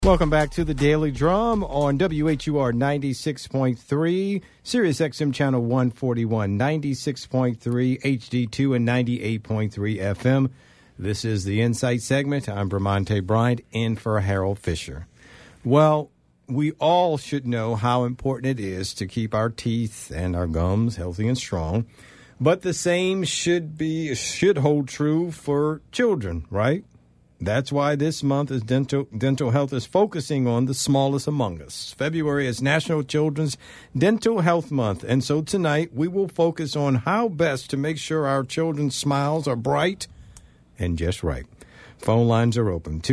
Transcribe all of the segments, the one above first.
Welcome back to the Daily Drum on WHUR 96.3, Sirius XM Channel 141, 96.3 HD2, and 98.3 FM. This is the Insight segment. I'm Bramante Bryant, in for Harold Fisher. Well, we all should know how important it is to keep our teeth and our gums healthy and strong, but the same should hold true for children, right? That's why this month is dental health is focusing on the smallest among us. February is National Children's Dental Health Month, and so tonight we will focus on how best to make sure our children's smiles are bright and just right. Phone lines are open,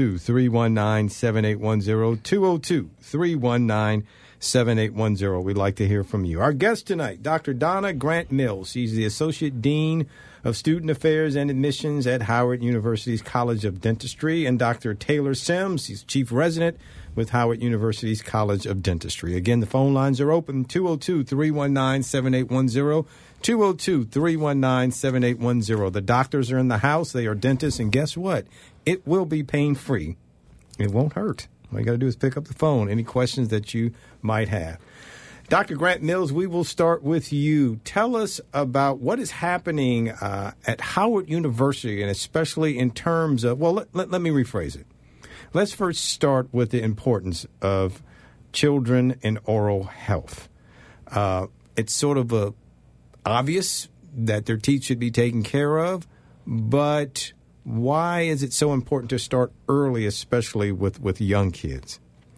202-319-7810, 202-319-7810. We'd like to hear from you. Our guest tonight, Dr. Donna Grant Mills. She's the Associate Dean of Student Affairs and Admissions at Howard University's College of Dentistry, and Dr. Taylor Sims. He's Chief Resident with Howard University's College of Dentistry. Again, the phone lines are open, 202-319-7810, 202-319-7810. The doctors are in the house. They are dentists, and guess what? It will be pain-free. It won't hurt. All you got to do is pick up the phone. Any questions that you might have. Dr. Grant Mills, we will start with you. Tell us about what is happening at Howard University, and especially in terms of, well, let me rephrase it. Let's first start with the importance of children and oral health. It's sort of obvious that their teeth should be taken care of, but why is it so important to start early, especially with young kids?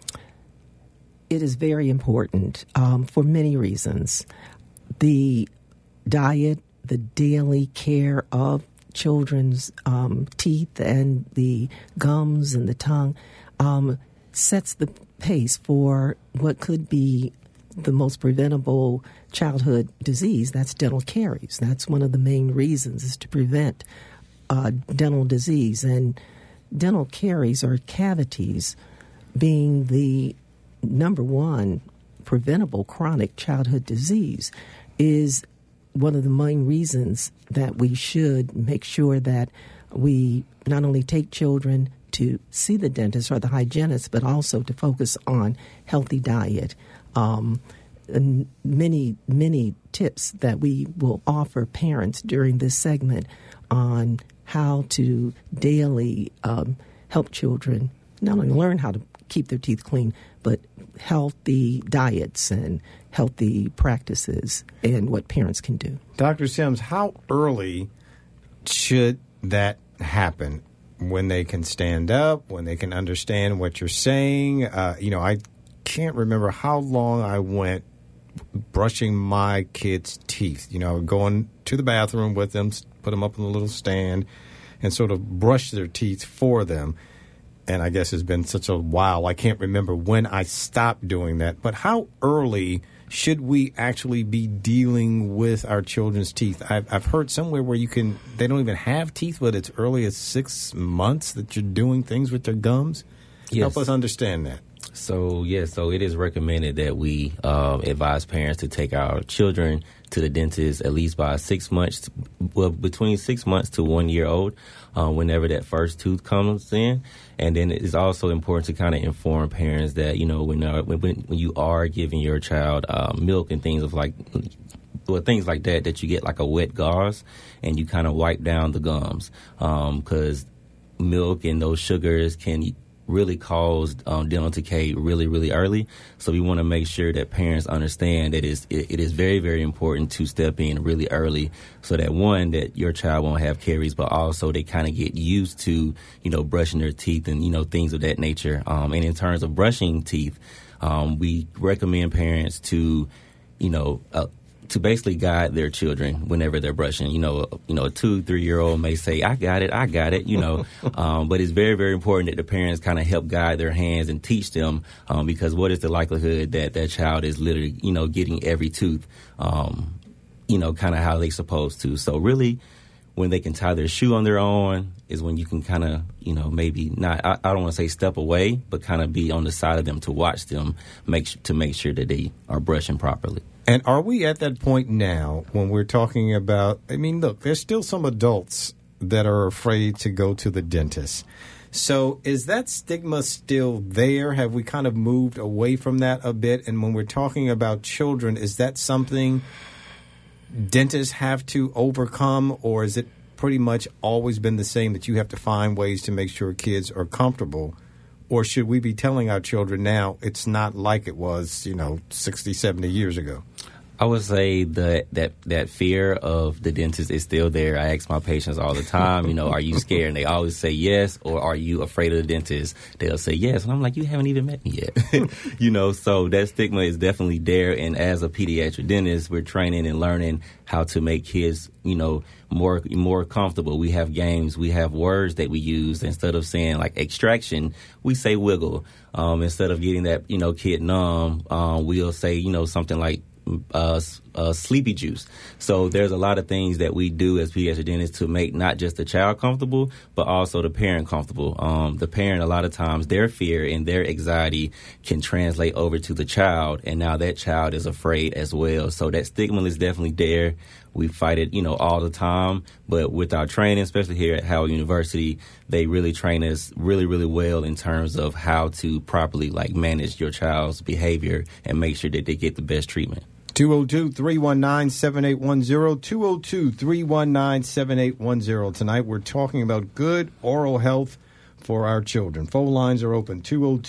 It is very important for many reasons. The diet, the daily care of children's teeth and the gums and the tongue sets the pace for what could be the most preventable childhood disease. That's dental caries. That's one of the main reasons, is to prevent dental disease. And dental caries, or cavities, being the number one preventable chronic childhood disease, is one of the main reasons that we should make sure that we not only take children to see the dentist or the hygienist, but also to focus on healthy diet. And many tips that we will offer parents during this segment on how to daily help children not only learn how to keep their teeth clean, but healthy diets and healthy practices and what parents can do. Dr. Sims, how early should that happen? When they can stand up, when they can understand what you're saying? I can't remember how long I went brushing my kids' teeth. Going to the bathroom with them, put them up on a little stand, and sort of brush their teeth for them. And I guess it's been such a while, I can't remember when I stopped doing that. But how early should we actually be dealing with our children's teeth? I've heard somewhere where they don't even have teeth, but it's early as 6 months that you're doing things with their gums. Yes. Help us understand that. So it is recommended that we advise parents to take our children to the dentist at least by 6 months, between 6 months to 1 year old, whenever that first tooth comes in. And then it's also important to kind of inform parents that, when you are giving your child milk and things like that you get like a wet gauze and you kind of wipe down the gums, because milk and those sugars can really cause dental decay really, really early. So we want to make sure that parents understand that it is very, very important to step in really early so that, one, that your child won't have caries, but also they kind of get used to, brushing their teeth and, things of that nature. And in terms of brushing teeth, we recommend parents to basically guide their children whenever they're brushing. A 2-3-year-old may say, I got it, but it's very, very important that the parents kind of help guide their hands and teach them, because what is the likelihood that that child is literally, getting every tooth, kind of how they supposed to. So really, when they can tie their shoe on their own is when you can kind of, maybe not, I don't want to say step away, but kind of be on the side of them to watch them, make sure that they are brushing properly. And are we at that point now when we're talking about, look, there's still some adults that are afraid to go to the dentist. So is that stigma still there? Have we kind of moved away from that a bit? And when we're talking about children, is that something dentists have to overcome, or is it pretty much always been the same that you have to find ways to make sure kids are comfortable? Or should we be telling our children now it's not like it was, 60, 70 years ago? I would say that fear of the dentist is still there. I ask my patients all the time, are you scared? And they always say yes. Or are you afraid of the dentist? They'll say yes. And I'm like, you haven't even met me yet. So that stigma is definitely there. And as a pediatric dentist, we're training and learning how to make kids, more comfortable. We have games. We have words that we use. Instead of saying like extraction, we say wiggle. Instead of getting that, kid numb, we'll say, something like sleepy juice. So there's a lot of things that we do as pediatric dentists to make not just the child comfortable, but also the parent comfortable. The parent, a lot of times, their fear and their anxiety can translate over to the child, and now that child is afraid as well. So that stigma is definitely there. We fight it, all the time. But with our training, especially here at Howard University, they really train us really, really well in terms of how to properly manage your child's behavior and make sure that they get the best treatment. 202-319-7810, 202-319-7810. Tonight we're talking about good oral health for our children. Phone lines are open,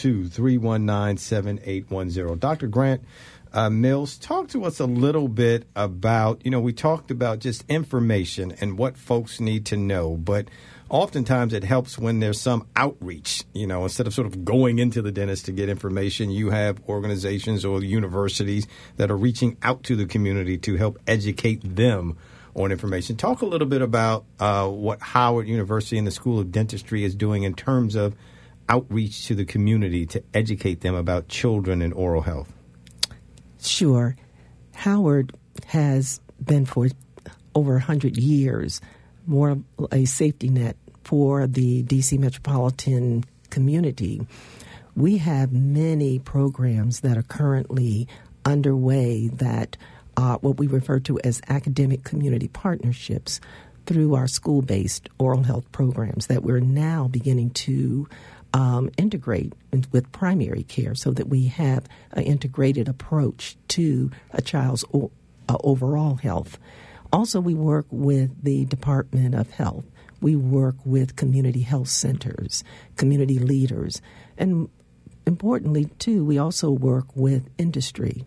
202-319-7810. Dr. Grant Mills, talk to us a little bit about, we talked about just information and what folks need to know, but oftentimes it helps when there's some outreach, instead of sort of going into the dentist to get information, you have organizations or universities that are reaching out to the community to help educate them on information. Talk a little bit about what Howard University and the School of Dentistry is doing in terms of outreach to the community to educate them about children and oral health. Sure. Howard has been for over 100 years more a safety net for the D.C. metropolitan community. We have many programs that are currently underway that what we refer to as academic community partnerships through our school-based oral health programs that we're now beginning to integrate with primary care so that we have an integrated approach to a child's overall health. Also, we work with the Department of Health. We work with community health centers, community leaders, and importantly, too, we also work with industry,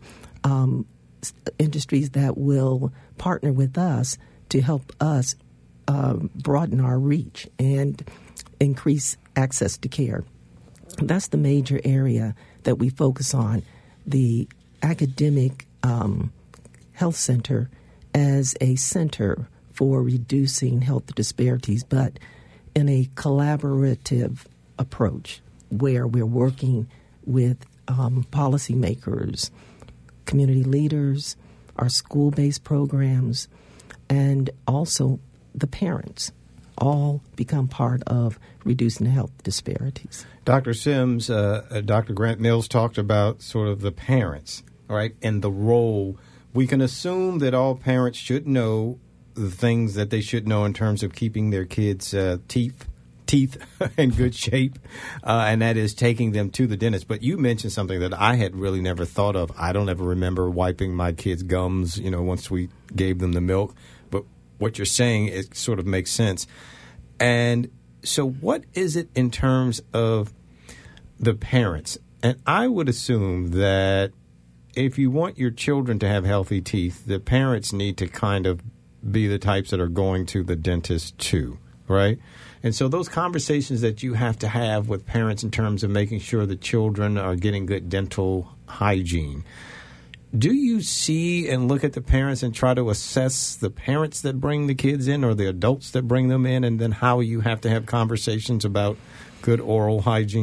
industries that will partner with us to help us broaden our reach and increase access to care. That's the major area that we focus on, the academic health center as a center for reducing health disparities, but in a collaborative approach where we're working with policymakers, community leaders, our school-based programs, and also the parents all become part of reducing health disparities. Dr. Sims, Dr. Grant Mills talked about sort of the parents, right, and the role. We can assume that all parents should know the things that they should know in terms of keeping their kids' teeth in good shape, and that is taking them to the dentist. But you mentioned something that I had really never thought of. I don't ever remember wiping my kids' gums, once we gave them the milk. But what you're saying, it sort of makes sense. And so what is it in terms of the parents? And I would assume that if you want your children to have healthy teeth, the parents need to kind of be the types that are going to the dentist too, right? And so those conversations that you have to have with parents in terms of making sure the children are getting good dental hygiene, do you see and look at the parents and try to assess the parents that bring the kids in or the adults that bring them in, and then how you have to have conversations about good oral hygiene?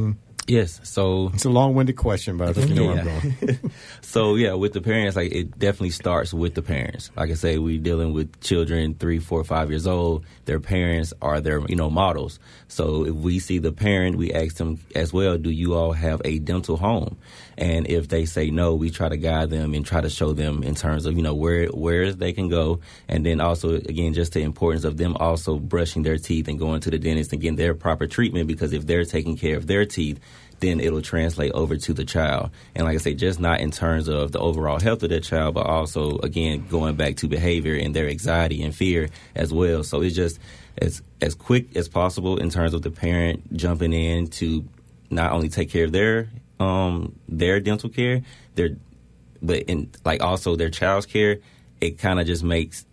Yes, so it's a long-winded question, but I think you know where I'm going. So yeah, with the parents, like it definitely starts with the parents. Like I say, we're dealing with children 3, 4, 5 years old. Their parents are their models. So if we see the parent, we ask them as well, do you all have a dental home? And if they say no, we try to guide them and try to show them in terms of where they can go, and then also again just the importance of them also brushing their teeth and going to the dentist and getting their proper treatment, because if they're taking care of their teeth, then it'll translate over to the child. And like I say, just not in terms of the overall health of the child, but also, again, going back to behavior and their anxiety and fear as well. So it's just as quick as possible in terms of the parent jumping in to not only take care of their dental care, but in like also their child's care. It kind of just makes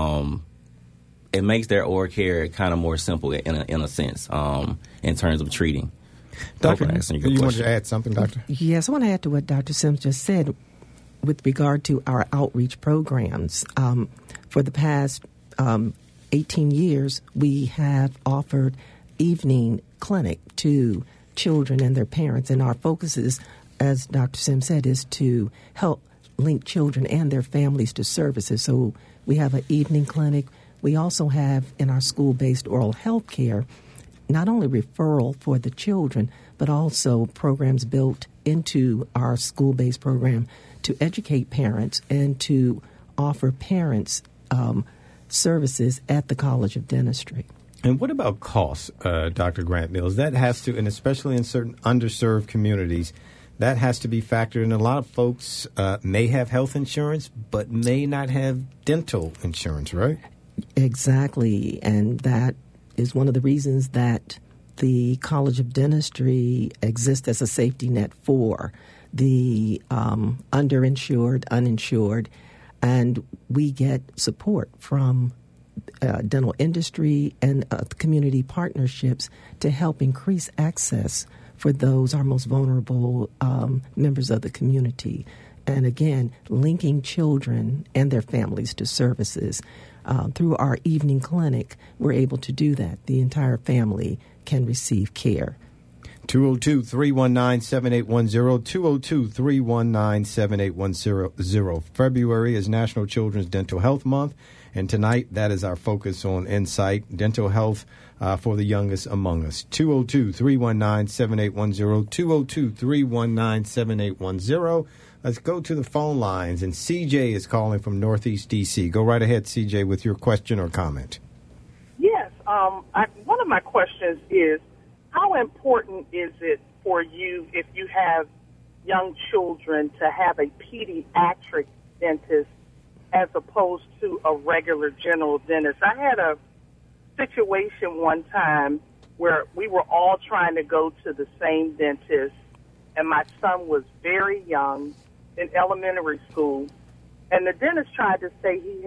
it makes their oral care kind of more simple in a sense in terms of treating. Doctor, you wanted to add something, Doctor? Yes, I want to add to what Dr. Sims just said with regard to our outreach programs. For the past 18 years, we have offered evening clinic to children and their parents, and our focus is, as Dr. Sims said, is to help link children and their families to services. So we have an evening clinic. We also have in our school-based oral health care not only referral for the children, but also programs built into our school-based program to educate parents and to offer parents services at the College of Dentistry. And what about costs, Dr. Grant Mills? That has to, and especially in certain underserved communities, that has to be factored in. A lot of folks may have health insurance, but may not have dental insurance, right? Exactly, and that is one of the reasons that the College of Dentistry exists as a safety net for the underinsured, uninsured, and we get support from dental industry and community partnerships to help increase access for those our most vulnerable members of the community. And again, linking children and their families to services. Through our evening clinic, we're able to do that. The entire family can receive care. 202-319-7810, 202-319-7810. February is National Children's Dental Health Month, and tonight that is our focus on Insight, dental health for the youngest among us. 202-319-7810, 202-319-7810. Let's go to the phone lines, and CJ is calling from Northeast D.C. Go right ahead, CJ, with your question or comment. Yes. One of my questions is, how important is it for you, if you have young children, to have a pediatric dentist as opposed to a regular general dentist? I had a situation one time where we were all trying to go to the same dentist, and my son was very young, in elementary school, and the dentist tried to say he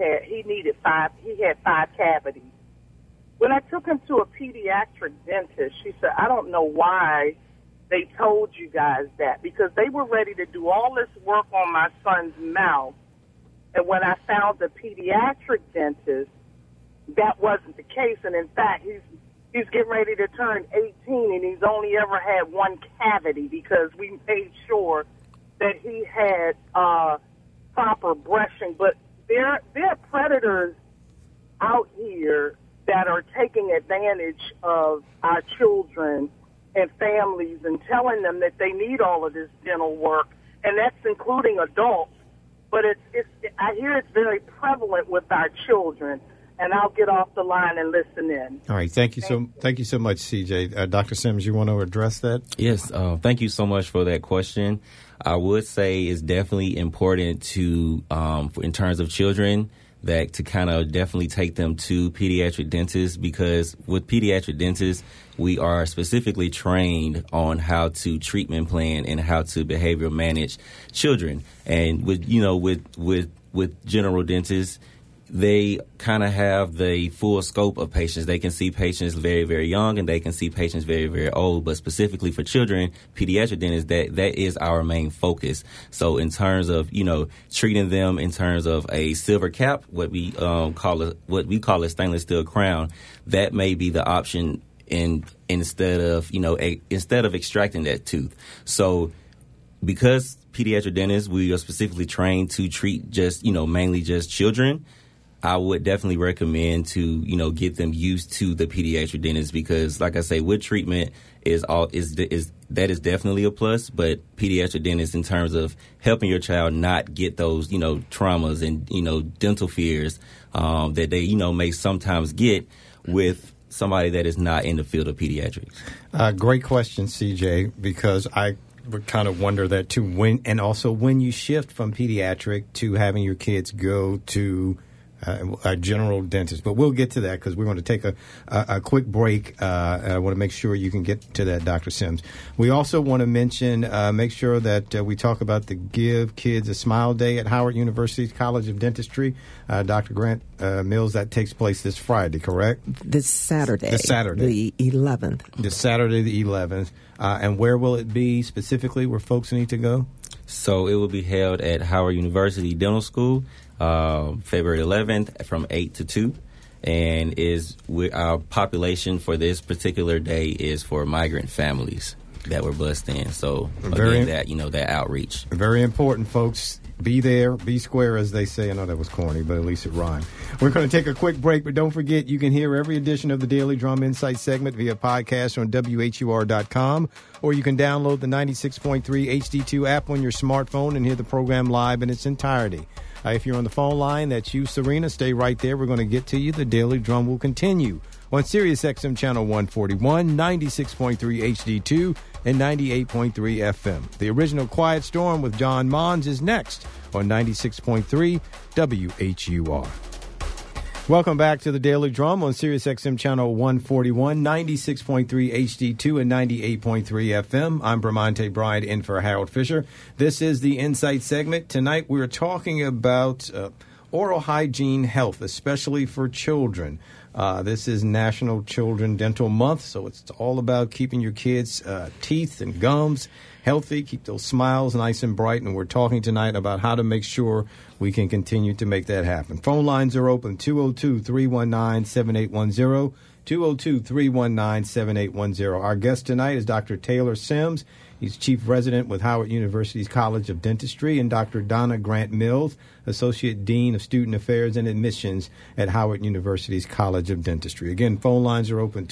had 5 cavities. When I took him to a pediatric dentist, she said, I don't know why they told you guys that, because they were ready to do all this work on my son's mouth, and when I found the pediatric dentist, that wasn't the case, and in fact, he's getting ready to turn 18, and he's only ever had 1 cavity because we made sure that he had proper brushing. But there are predators out here that are taking advantage of our children and families and telling them that they need all of this dental work, and that's including adults. But I hear it's very prevalent with our children. And I'll get off the line and listen in. All right, thank you so much, CJ. Dr. Sims, you want to address that? Yes, thank you so much for that question. I would say it's definitely important to, in terms of children, that to kind of definitely take them to pediatric dentists, because with pediatric dentists, we are specifically trained on how to treatment plan and how to behavior manage children. And with general dentists, they kind of have the full scope of patients. They can see patients very, very young, and they can see patients very, very old. But specifically for children, pediatric dentists, that is our main focus. So in terms of, treating them in terms of a silver cap, what we call a stainless steel crown, that may be the option instead of extracting that tooth. So because pediatric dentists, we are specifically trained to treat just, mainly just children, I would definitely recommend to, get them used to the pediatric dentist, because like I say, with treatment that is definitely a plus, but pediatric dentists, in terms of helping your child not get those, traumas and, dental fears that they, may sometimes get with somebody that is not in the field of pediatrics. Great question, CJ, because I would kind of wonder that too. When you shift from pediatric to having your kids go to a general dentist. But we'll get to that because we're going to take a quick break. I want to make sure you can get to that, Dr. Sims. We also want to mention, make sure that we talk about the Give Kids a Smile Day at Howard University's College of Dentistry. Dr. Grant Mills, that takes place this Friday, correct? This Saturday. The 11th. This Saturday, the 11th. And where will it be specifically where folks need to go? So it will be held at Howard University Dental School, February 11th from 8 to 2. And our population for this particular day is for migrant families that were bused in. So again, that outreach. Very important, folks. Be there, be square, as they say. I know that was corny, but at least it rhymed. We're going to take a quick break, but don't forget you can hear every edition of the Daily Drum Insight segment via podcast on WHUR.com, or you can download the 96.3 HD2 app on your smartphone and hear the program live in its entirety. If you're on the phone line, that's you, Serena. Stay right there. We're going to get to you. The Daily Drum will continue on Sirius XM Channel 141, 96.3 HD2, and 98.3 FM. The original Quiet Storm with John Mons is next on 96.3 WHUR. Welcome back to the Daily Drum on Sirius XM Channel 141, 96.3 HD2, and 98.3 FM. I'm Bramante Bryant in for Harold Fisher. This is the Insight segment. Tonight we're talking about oral hygiene health, especially for children. This is National Children Dental Month, so it's all about keeping your kids' teeth and gums healthy, keep those smiles nice and bright, and we're talking tonight about how to make sure we can continue to make that happen. Phone lines are open, 202-319-7810, 202-319-7810. Our guest tonight is Dr. Taylor Sims. He's Chief Resident with Howard University's College of Dentistry, and Dr. Donna Grant Mills, Associate Dean of Student Affairs and Admissions at Howard University's College of Dentistry. Again, phone lines are open,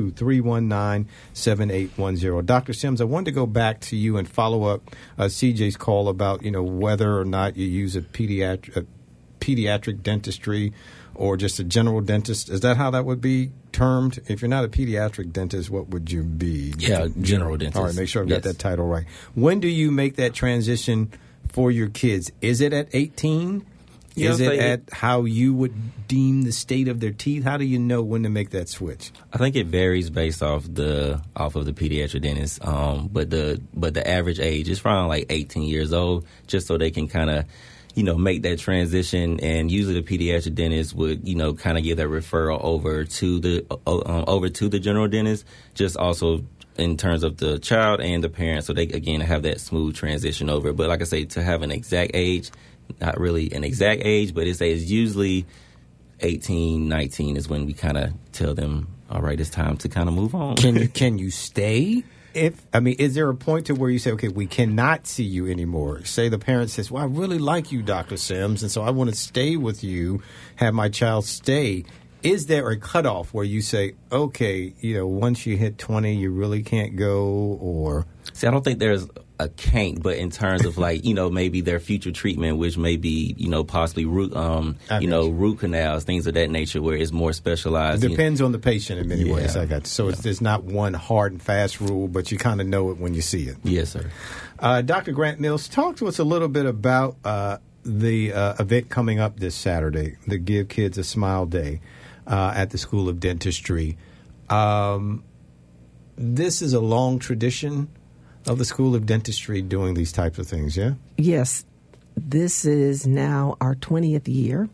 202-319-7810. Dr. Sims, I wanted to go back to you and follow up CJ's call about, whether or not you use a pediatric dentistry or just a general dentist. Is that how that would be termed? If you're not a pediatric dentist, what would you be? Yeah, general dentist. All right, make sure I've got that title right. When do you make that transition for your kids? Is it at 18? Is it at how you would deem the state of their teeth? How do you know when to make that switch? I think it varies based off of the pediatric dentist. But the average age is around like 18 years old, just so they can kind of make that transition. And usually the pediatric dentist would, kind of give that referral over to the general dentist, just also in terms of the child and the parent, so they, again, have that smooth transition over. But like I say, to have an exact age, not really an exact age, but it's usually 18, 19 is when we kind of tell them, all right, it's time to kind of move on. Can you stay? Is there a point to where you say, okay, we cannot see you anymore? Say the parent says, well, I really like you, Dr. Sims, and so I want to stay with you, have my child stay. Is there a cutoff where you say, okay, once you hit 20, you really can't go, or? See, I don't think there's a can't, but in terms of maybe their future treatment, which may be, possibly root canals, things of that nature, where it's more specialized. It depends on the patient in many ways. There's not one hard and fast rule, but you kind of know it when you see it. Yes, sir. Dr. Grant Mills, talk to us a little bit about the event coming up this Saturday, the Give Kids a Smile Day at the School of Dentistry. This is a long tradition of the School of Dentistry doing these types of things, yeah? Yes. This is now our 20th year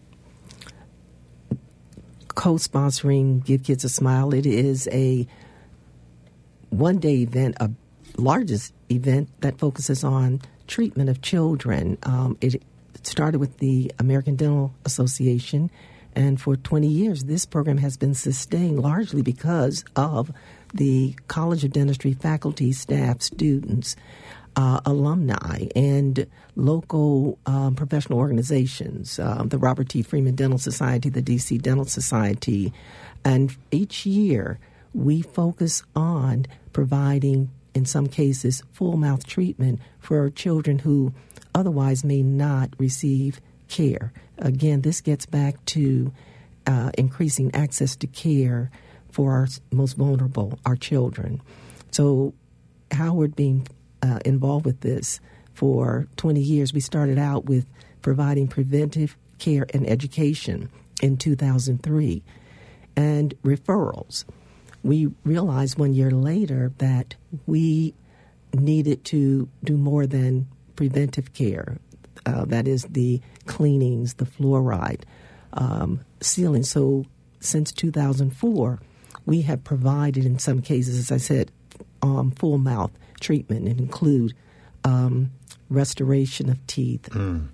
co-sponsoring Give Kids a Smile. It is a one-day event, a largest event that focuses on treatment of children. It started with the American Dental Association, And for 20 years, this program has been sustained largely because of the College of Dentistry faculty, staff, students, alumni, and local professional organizations, the Robert T. Freeman Dental Society, the DC Dental Society. And each year, we focus on providing, in some cases, full mouth treatment for children who otherwise may not receive care. Again, this gets back to increasing access to care for our most vulnerable, our children. So Howard being involved with this for 20 years, we started out with providing preventive care and education in 2003 and referrals. We realized 1 year later that we needed to do more than preventive care. That is the cleanings, the fluoride, sealing. So since 2004, we have provided, in some cases, as I said, full mouth treatment and include restoration of teeth,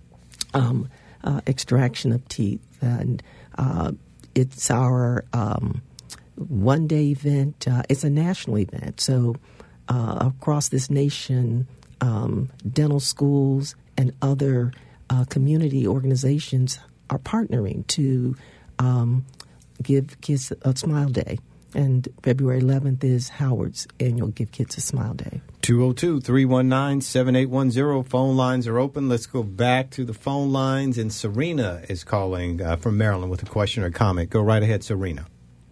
extraction of teeth. And it's our one-day event. It's a national event. So across this nation, dental schools and other community organizations are partnering to give kids a Smile Day. And February 11th is Howard's annual Give Kids a Smile Day. 202-319-7810. Phone lines are open. Let's go back to the phone lines. And Serena is calling from Maryland with a question or comment. Go right ahead, Serena.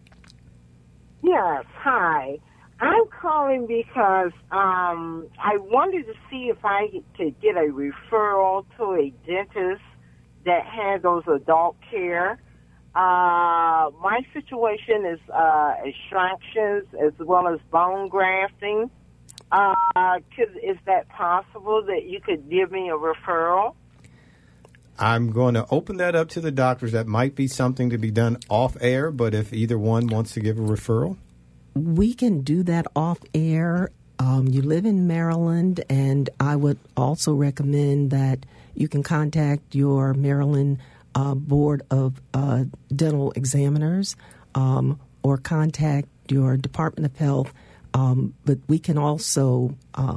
Yes, hi. I'm calling because I wanted to see if I could get a referral to a dentist that handles adult care. My situation is extractions as well as bone grafting. Is that possible that you could give me a referral? I'm going to open that up to the doctors. That might be something to be done off air, but if either one wants to give a referral. We can do that off air. You live in Maryland, and I would also recommend that you can contact your Maryland Board of Dental Examiners or contact your Department of Health. But we can also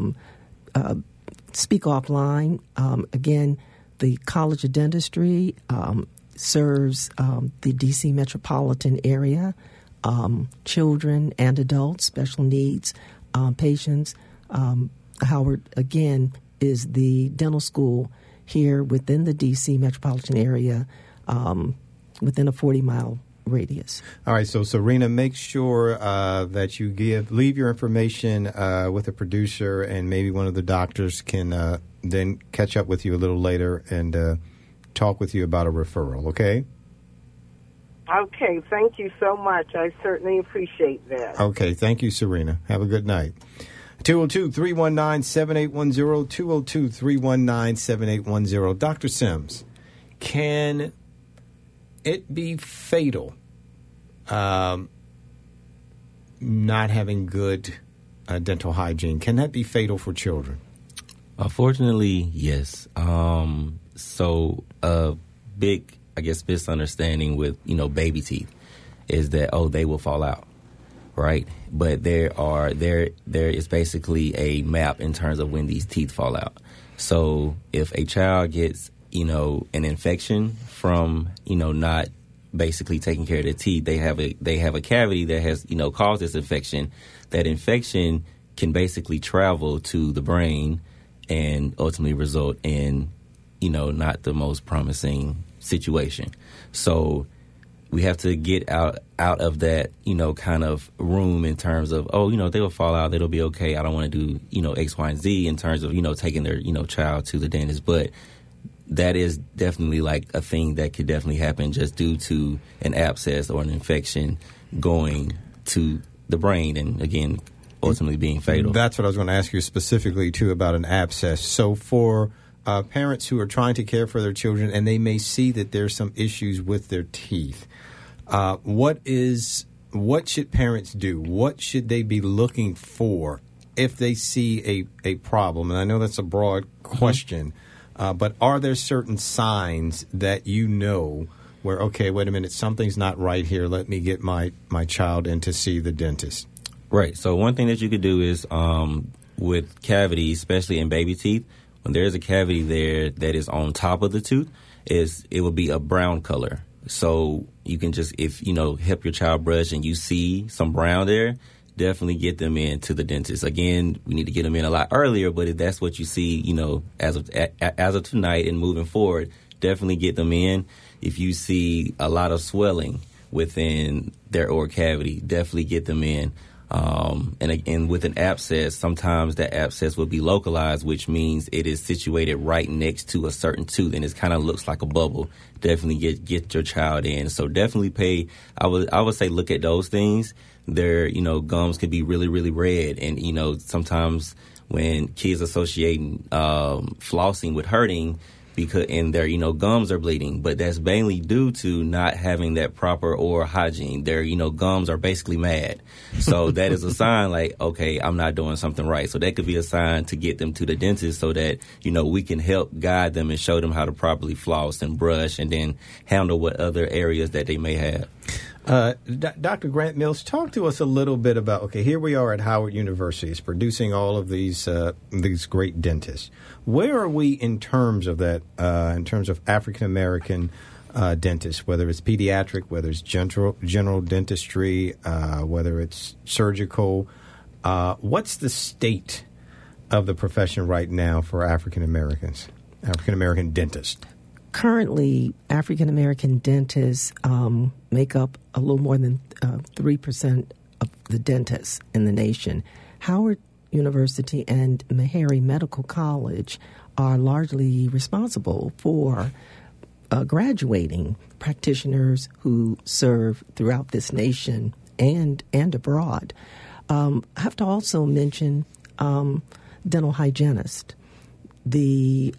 speak offline. Again, the College of Dentistry serves the D.C. metropolitan area. Children and adults, special needs patients. Howard, again, is the dental school here within the D.C. metropolitan area within a 40-mile radius. All right, so Serena, make sure that you leave your information with a producer, and maybe one of the doctors can then catch up with you a little later and talk with you about a referral, okay? Okay, thank you so much. I certainly appreciate that. Okay, thank you, Serena. Have a good night. 202-319-7810, 202-319-7810. Dr. Sims, can it be fatal not having good dental hygiene? Can that be fatal for children? Unfortunately, yes. So a big, I guess, misunderstanding with, baby teeth is that, they will fall out, right? But there is basically a map in terms of when these teeth fall out. So if a child gets, an infection from, not basically taking care of their teeth, they have a cavity that has, caused this infection. That infection can basically travel to the brain and ultimately result in, not the most promising situation. So we have to get out of that, kind of room in terms of, they will fall out, it'll be okay. I don't want to do, X, Y, and Z in terms of, taking their, child to the dentist. But that is definitely like a thing that could definitely happen just due to an abscess or an infection going to the brain and, again, ultimately being fatal. That's what I was going to ask you specifically, too, about an abscess. So for parents who are trying to care for their children and they may see that there's some issues with their teeth, what should parents do? What should they be looking for if they see a problem? And I know that's a broad question, but are there certain signs that where, okay, wait a minute, something's not right here. Let me get my child in to see the dentist? Right. So one thing that you could do is with cavities, especially in baby teeth, when there's a cavity there that is on top of the tooth, it will be a brown color. So you can just, if, help your child brush and you see some brown there, definitely get them in to the dentist. Again, we need to get them in a lot earlier, but if that's what you see, as of tonight and moving forward, definitely get them in. If you see a lot of swelling within their oral cavity, definitely get them in. And with an abscess, sometimes that abscess will be localized, which means it is situated right next to a certain tooth, and it kind of looks like a bubble. Definitely get your child in. So definitely I would say look at those things. Their, gums can be really, really red, and sometimes when kids associating flossing with hurting, and their gums are bleeding, but that's mainly due to not having that proper oral hygiene. Their gums are basically mad, so that is a sign like, okay, I'm not doing something right. So that could be a sign to get them to the dentist so that we can help guide them and show them how to properly floss and brush, and then handle what other areas that they may have. Dr. Grant Mills, talk to us a little bit about, okay, here we are at Howard University. It's producing all of these great dentists. Where are we in terms of that, in terms of African-American dentists, whether it's pediatric, whether it's general dentistry, whether it's surgical? What's the state of the profession right now for African-American dentists? Currently, African-American dentists make up a little more than 3% of the dentists in the nation. Howard University and Meharry Medical College are largely responsible for graduating practitioners who serve throughout this nation and abroad. I have to also mention dental hygienist. The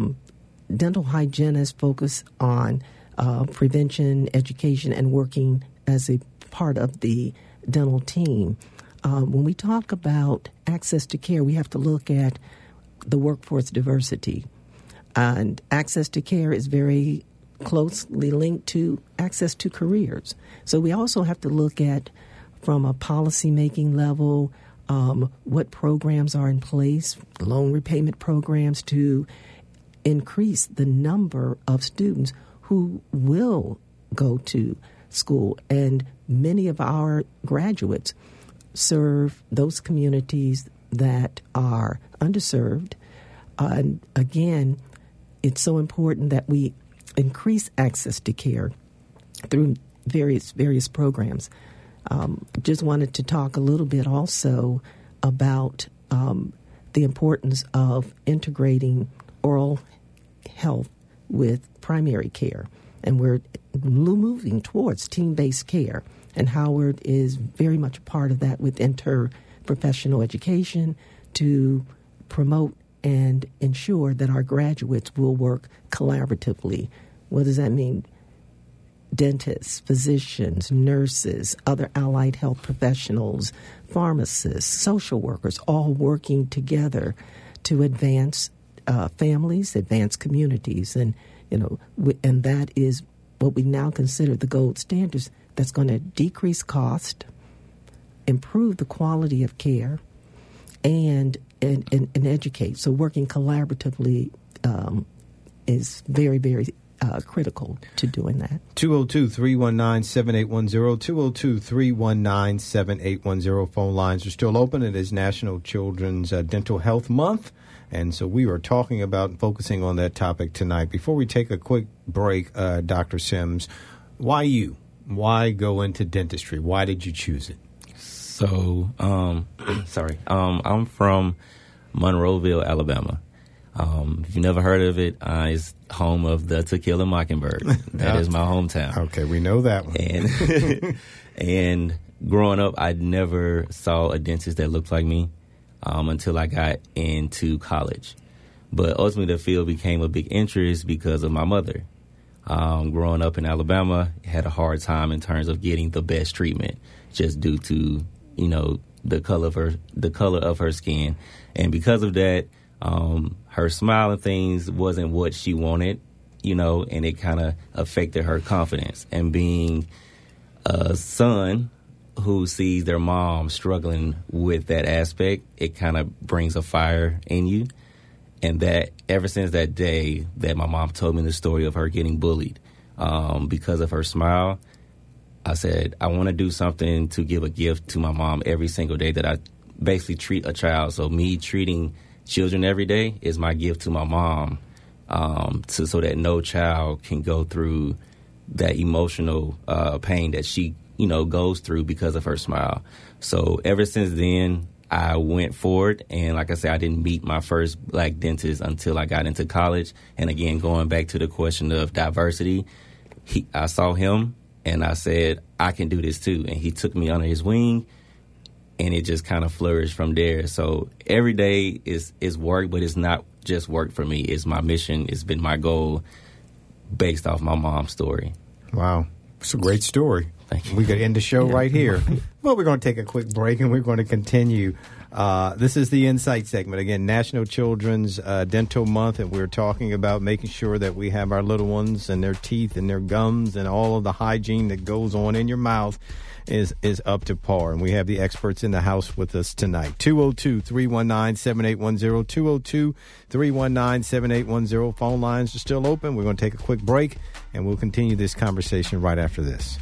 dental hygienists focus on prevention, education, and working as a part of the dental team. When we talk about access to care, we have to look at the workforce diversity. And access to care is very closely linked to access to careers. So we also have to look at, from a policy-making level, what programs are in place, loan repayment programs, to increase the number of students who will go to school. And many of our graduates serve those communities that are underserved. And again, it's so important that we increase access to care through various programs. Just wanted to talk a little bit also about the importance of integrating oral health with primary care. And we're moving towards team-based care. And Howard is very much a part of that with interprofessional education to promote and ensure that our graduates will work collaboratively. What does that mean? Dentists, physicians, nurses, other allied health professionals, pharmacists, social workers, all working together to advance families, advance communities, and and that is what we now consider the gold standards. That's going to decrease cost, improve the quality of care, and educate. So working collaboratively is very, very critical to doing that. 202-319-7810, 202-319-7810. Phone lines are still open. It is National Children's Dental Health Month, and so we are talking about and focusing on that topic tonight. Before we take a quick break, Dr. Sims, why you? Why go into dentistry? Why did you choose it? So, I'm from Monroeville, Alabama. If you've never heard of it, it's home of the To Kill a Mockingbird. That is my hometown. Okay, we know that one. And growing up, I never saw a dentist that looked like me until I got into college. But ultimately, the field became a big interest because of my mother. Growing up in Alabama, had a hard time in terms of getting the best treatment, just due to the color of her skin, and because of that, her smile and things wasn't what she wanted and it kind of affected her confidence. And being a son who sees their mom struggling with that aspect, it kind of brings a fire in you. And that ever since that day that my mom told me the story of her getting bullied because of her smile, I said, I want to do something to give a gift to my mom every single day that I basically treat a child. So me treating children every day is my gift to my mom, so that no child can go through that emotional pain that she, goes through because of her smile. So ever since then, I went forward, and like I said, I didn't meet my first black dentist until I got into college. And again, going back to the question of diversity, I saw him, and I said, I can do this too. And he took me under his wing, and it just kind of flourished from there. So every day is work, but it's not just work for me. It's my mission. It's been my goal based off my mom's story. Wow. It's a great story. Thank you. We could end the show right here. Well, we're going to take a quick break, and we're going to continue. This is the Insight segment. Again, National Children's Dental Month, and we're talking about making sure that we have our little ones and their teeth and their gums and all of the hygiene that goes on in your mouth is up to par. And we have the experts in the house with us tonight. 202-319-7810, 202-319-7810. Phone lines are still open. We're going to take a quick break, and we'll continue this conversation right after this.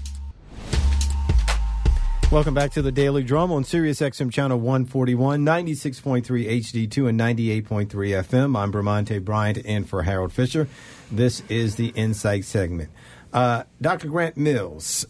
Welcome back to the Daily Drum on Sirius XM Channel 141, 96.3 HD2 and 98.3 FM. I'm Bramante Bryant in for Harold Fisher. This is the Insight segment. Dr. Grant Mills,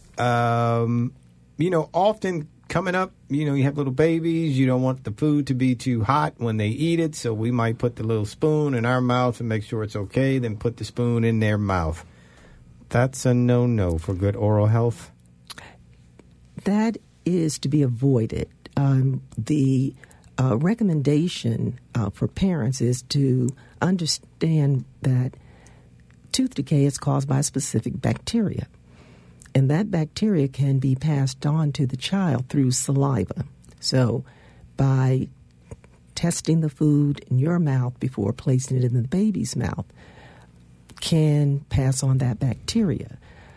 often coming up, you have little babies. You don't want the food to be too hot when they eat it, so we might put the little spoon in our mouth and make sure it's okay, then put the spoon in their mouth. That's a no-no for good oral health. That is to be avoided. The recommendation for parents is to understand that tooth decay is caused by a specific bacteria, and that bacteria can be passed on to the child through saliva. So by testing the food in your mouth before placing it in the baby's mouth can pass on that bacteria.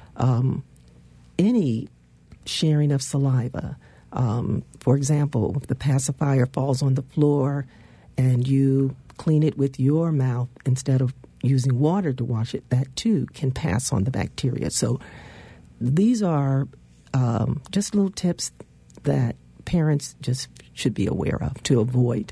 Any sharing of saliva. For example, if the pacifier falls on the floor and you clean it with your mouth instead of using water to wash it, that too can pass on the bacteria. So these are just little tips that parents just should be aware of to avoid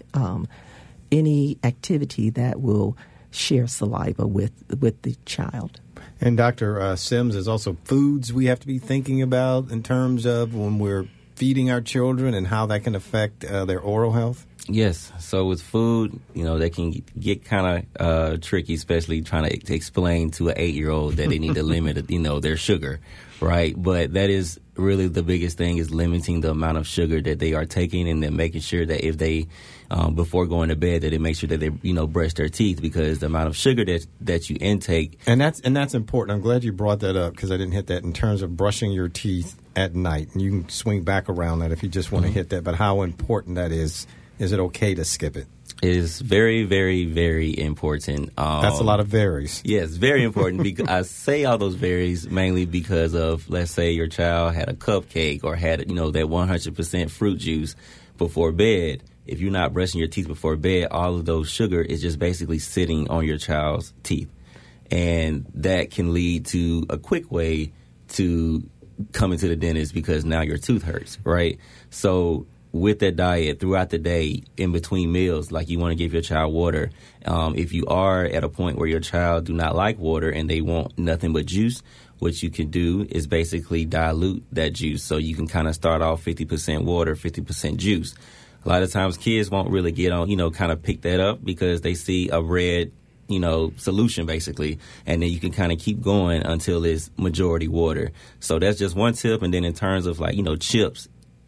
any activity that will share saliva with the child. And Dr. Sims, there's also foods we have to be thinking about in terms of when we're feeding our children and how that can affect their oral health. Yes. So with food, they can get kind of tricky, especially trying to explain to an 8-year-old that they need to limit, their sugar, right? But that is really the biggest thing, is limiting the amount of sugar that they are taking, and then making sure that if they, before going to bed, that they make sure that they, brush their teeth, because the amount of sugar that you intake. And that's important. I'm glad you brought that up, because I didn't hit that in terms of brushing your teeth at night. And you can swing back around that if you just want to hit that. But how important that is. Is it okay to skip it? It is very, very, very important. That's a lot of varies. Yes, very important. Because I say all those varies mainly because of, let's say your child had a cupcake or had, that 100% fruit juice before bed. If you're not brushing your teeth before bed, all of those sugar is just basically sitting on your child's teeth. And that can lead to a quick way to coming to the dentist because now your tooth hurts, right? So with that diet throughout the day, in between meals, like you want to give your child water. If you are at a point where your child do not like water and they want nothing but juice, what you can do is basically dilute that juice. So you can kind of start off 50% water, 50% juice. A lot of times kids won't really get on, kind of pick that up because they see a red, solution basically. And then you can kind of keep going until it's majority water. So that's just one tip. And then in terms of chips,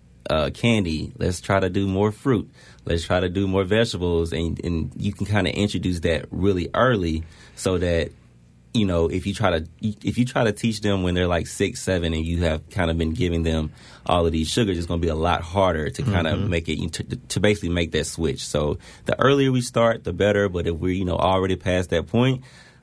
candy, let's try to do more fruit. Let's try to do more vegetables, and you can kind of introduce that really early, so that if you try to teach them when they're like 6, 7, and you have kind of been giving them all of these sugars, it's going to be a lot harder to kind of make it to basically make that switch. So the earlier we start, the better. But if we're already past that point,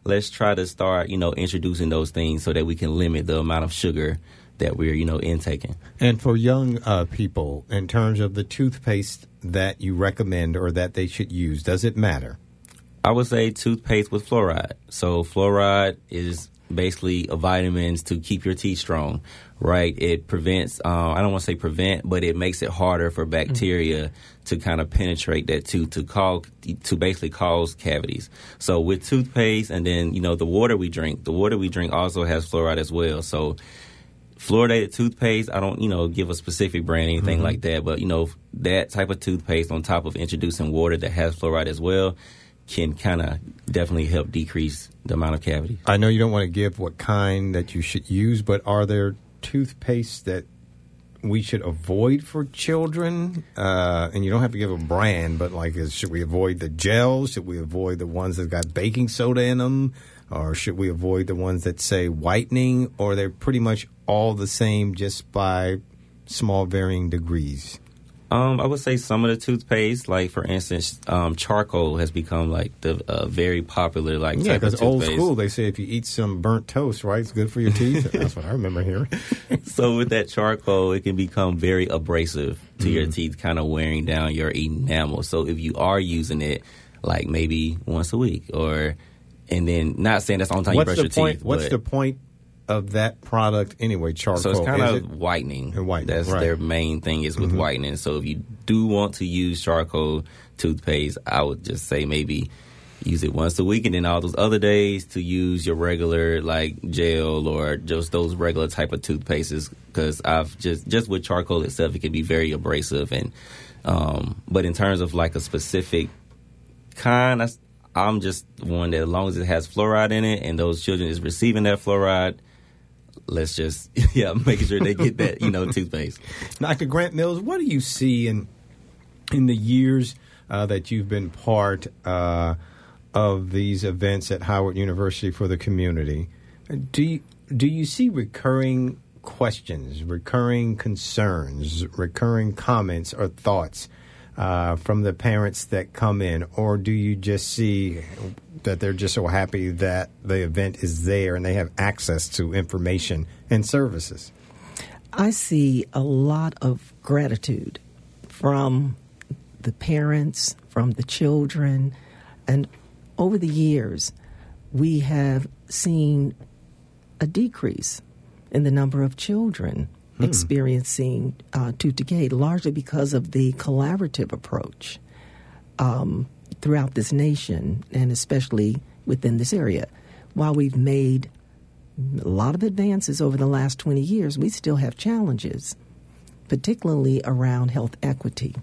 let's try to start, introducing those things so that we can limit the amount of sugar that we're, intaking. And for young people, in terms of the toothpaste that you recommend or that they should use, does it matter? I would say toothpaste with fluoride. So fluoride is basically vitamins to keep your teeth strong, right? It prevents, I don't want to say prevent, but it makes it harder for bacteria to kind of penetrate that tooth to basically cause cavities. So with toothpaste and then, the water we drink also has fluoride as well. So fluoridated toothpaste, I don't, give a specific brand, anything like that, but, that type of toothpaste on top of introducing water that has fluoride as well can kind of definitely help decrease the amount of cavity. I know you don't want to give what kind that you should use, but are there toothpaste that we should avoid for children? And you don't have to give a brand, but should we avoid the gels? Should we avoid the ones that got baking soda in them? Or should we avoid the ones that say whitening? Or they're pretty much all the same just by small varying degrees? I would say some of the toothpaste, like for instance, charcoal has become the very popular type of toothpaste. Because old school, they say if you eat some burnt toast, right, it's good for your teeth. That's what I remember hearing. So with that charcoal, it can become very abrasive to your teeth, kind of wearing down your enamel. So if you are using it, maybe once a week, and then not saying that's the only time you brush your teeth. What's the point of that product anyway, charcoal? So it's kind of whitening. That's right. Their main thing is with whitening. So if you do want to use charcoal toothpaste, I would just say maybe use it once a week, and then all those other days to use your regular gel or just those regular type of toothpastes. Because I've just with charcoal itself, it can be very abrasive. And but in terms of a specific kind, I'm just one that as long as it has fluoride in it and those children is receiving that fluoride, let's just, making sure they get that, toothpaste. Dr. Grant Mills, what do you see in the years that you've been part of these events at Howard University for the community? Do you see recurring questions, recurring concerns, recurring comments or thoughts from the parents that come in, or do you just see that they're just so happy that the event is there and they have access to information and services? I see a lot of gratitude from the parents, from the children, and over the years, we have seen a decrease in the number of children experiencing tooth decay, largely because of the collaborative approach throughout this nation, and especially within this area. While we've made a lot of advances over the last 20 years, we still have challenges, particularly around health equity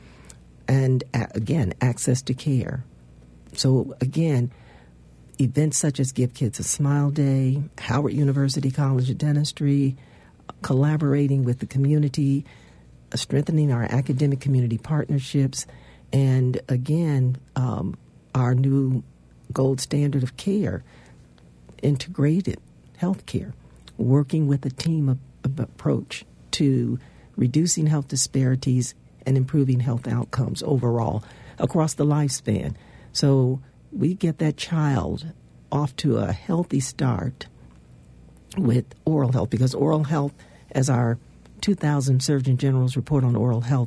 and, again, access to care. So, again, events such as Give Kids a Smile Day, Howard University College of Dentistry, collaborating with the community, strengthening our academic community partnerships, and again, our new gold standard of care, integrated health care, working with a team approach to reducing health disparities and improving health outcomes overall across the lifespan. So we get that child off to a healthy start with oral health, because oral health, as our 2000 Surgeon General's report on oral health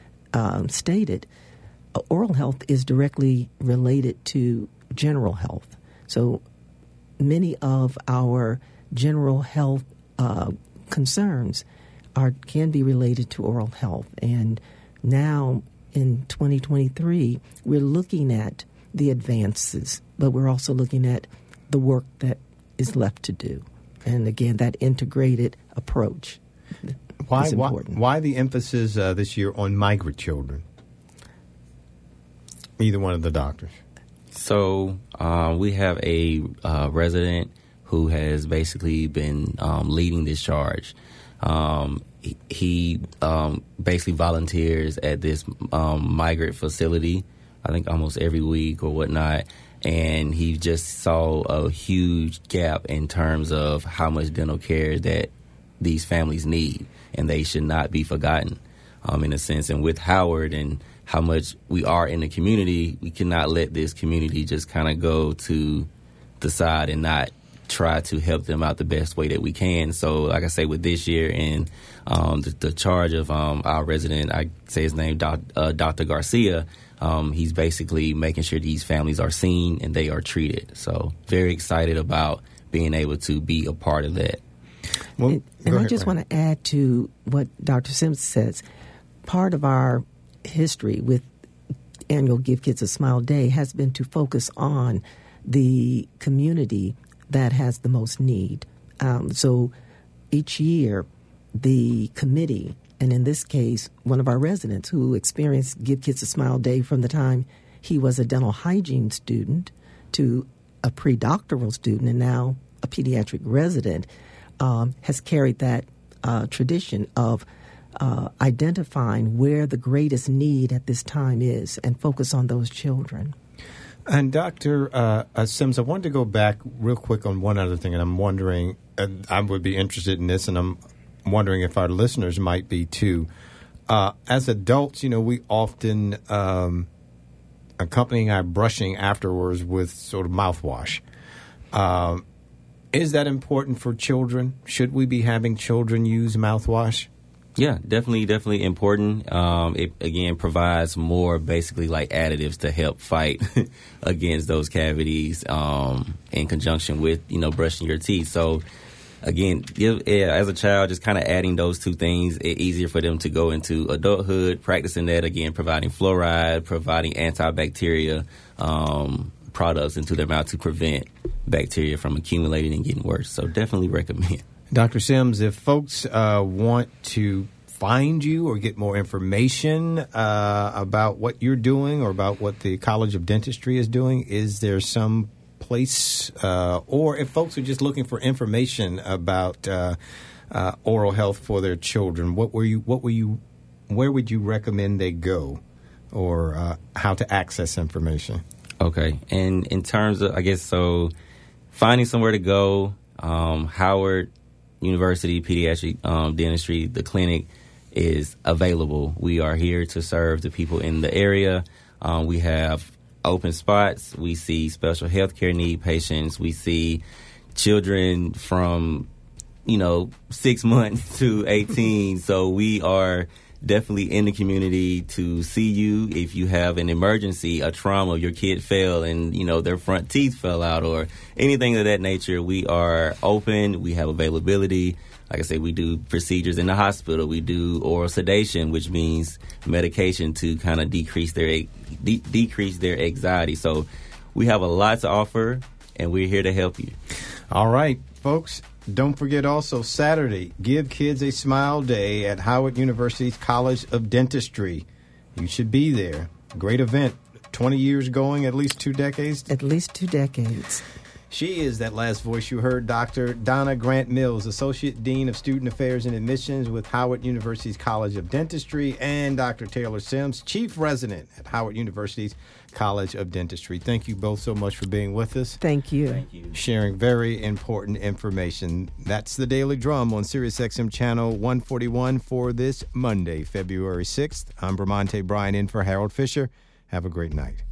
stated, oral health is directly related to general health. So many of our general health concerns can be related to oral health. And now in 2023, we're looking at the advances, but we're also looking at the work that is left to do. And again, that integrated approach is important. Why the emphasis this year on migrant children? Either one of the doctors. So we have a resident who has basically been leading this charge. He basically volunteers at this migrant facility, I think almost every week or whatnot. And he just saw a huge gap in terms of how much dental care that these families need, and they should not be forgotten in a sense. And with Howard and how much we are in the community, we cannot let this community just kind of go to the side and not try to help them out the best way that we can. So, like I say, with this year and the charge of our resident, I say his name, Dr. Garcia, he's basically making sure these families are seen and they are treated. So, very excited about being able to be a part of that. Well, and I just want to add to what Dr. Sims says. Part of our history with annual Give Kids a Smile Day has been to focus on the community that has the most need. So each year, the committee, and in this case, one of our residents who experienced Give Kids a Smile Day from the time he was a dental hygiene student to a pre-doctoral student and now a pediatric resident, has carried that tradition of identifying where the greatest need at this time is and focus on those children. And Dr. Sims, I wanted to go back real quick on one other thing, and I'm wondering, I would be interested in this, and I'm wondering if our listeners might be too. As adults, we often accompany our brushing afterwards with sort of mouthwash. Is that important for children? Should we be having children use mouthwash? Yeah, definitely important. It, again, provides more basically like additives to help fight against those cavities in conjunction with, brushing your teeth. So, again, as a child, just kind of adding those two things, it's easier for them to go into adulthood, practicing that, again, providing fluoride, providing antibacteria products into their mouth to prevent bacteria from accumulating and getting worse. So definitely recommend. Dr. Sims, if folks want to find you or get more information about what you're doing or about what the College of Dentistry is doing, is there some place, or if folks are just looking for information about oral health for their children, where would you recommend they go, or how to access information? Okay, and in terms of, I guess, so finding somewhere to go, Howard University Pediatric Dentistry, the clinic is available. We are here to serve the people in the area. We have open spots. We see special healthcare need patients. We see children from, 6 months to 18. So we are definitely in the community to see you if you have an emergency, a trauma, your kid fell and, their front teeth fell out or anything of that nature. We are open. We have availability. Like I say, we do procedures in the hospital. We do oral sedation, which means medication to kind of decrease their anxiety. So we have a lot to offer, and we're here to help you. All right, folks. Don't forget also Saturday, Give Kids a Smile Day at Howard University's College of Dentistry. You should be there. Great event. 20 years going, at least 2 decades? At least 2 decades. She is that last voice you heard, Dr. Donna Grant Mills, Associate Dean of Student Affairs and Admissions with Howard University's College of Dentistry, and Dr. Taylor Sims, Chief Resident at Howard University's College of Dentistry. Thank you both so much for being with us. Thank you. Thank you. Sharing very important information. That's the Daily Drum on SiriusXM Channel 141 for this Monday, February 6th. I'm Bramante Bryan in for Harold Fisher. Have a great night.